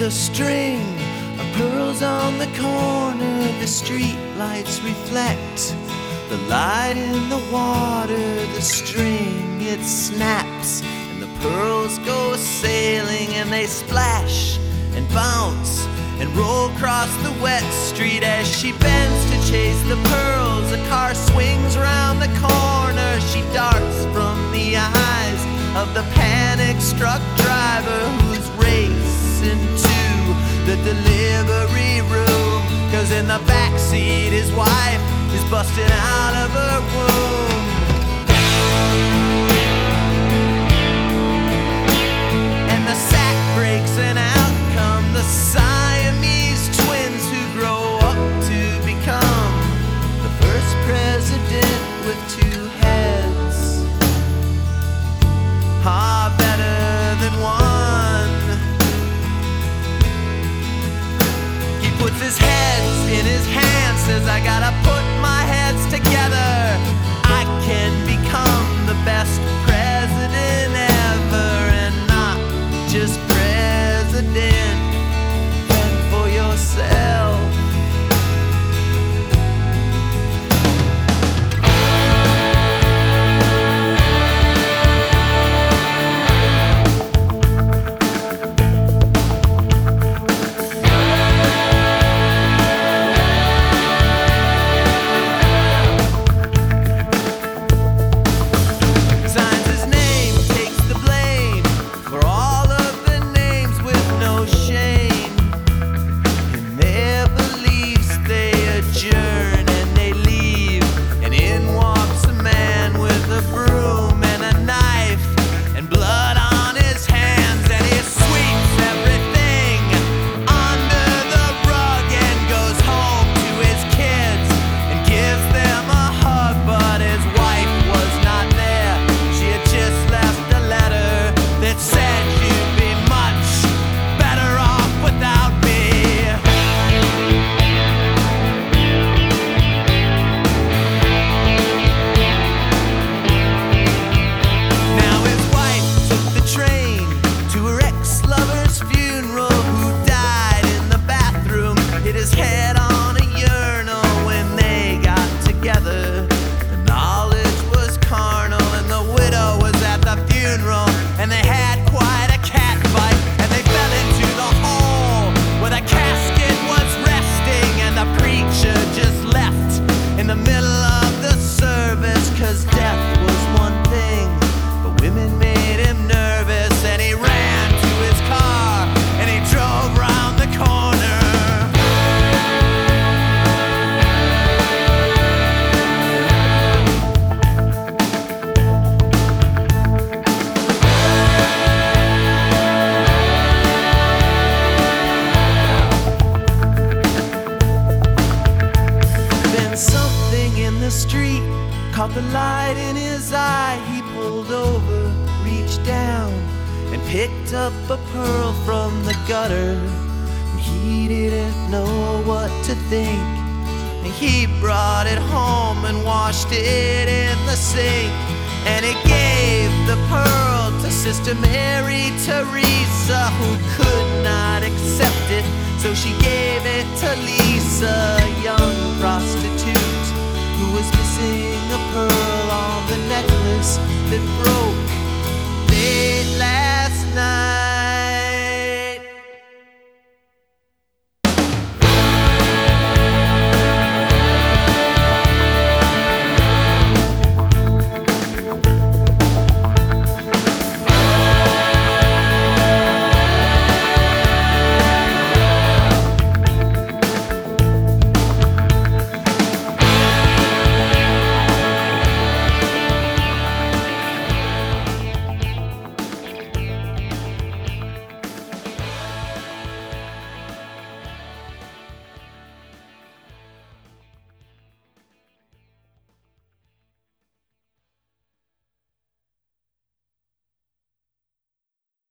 a string of pearls on the corner. The street lights reflect the light in the water. The string, it snaps, and the pearls go sailing, and they splash and bounce and roll across the wet street. As she bends to chase the pearls, a car swings around the corner. She darts from the eyes of the panic-struck driver, who's racing to the delivery room, 'cause in the backseat his wife is busting out of her womb. And the sack breaks and out come the Siamese twins, who grow up to become the first president with two heads. Better than one. He puts his heads in his hands, says, I gotta put my heads together. I can become the best president ever, and not just president. Fend for yourself. Street caught the light in his eye. He pulled over, reached down, and picked up a pearl from the gutter. And he didn't know what to think, and he brought it home and washed it in the sink. And he gave the pearl to Sister Mary Teresa, who could not accept it, so she gave it to Lisa, a young prostitute who was missing a pearl on the necklace that broke late last night.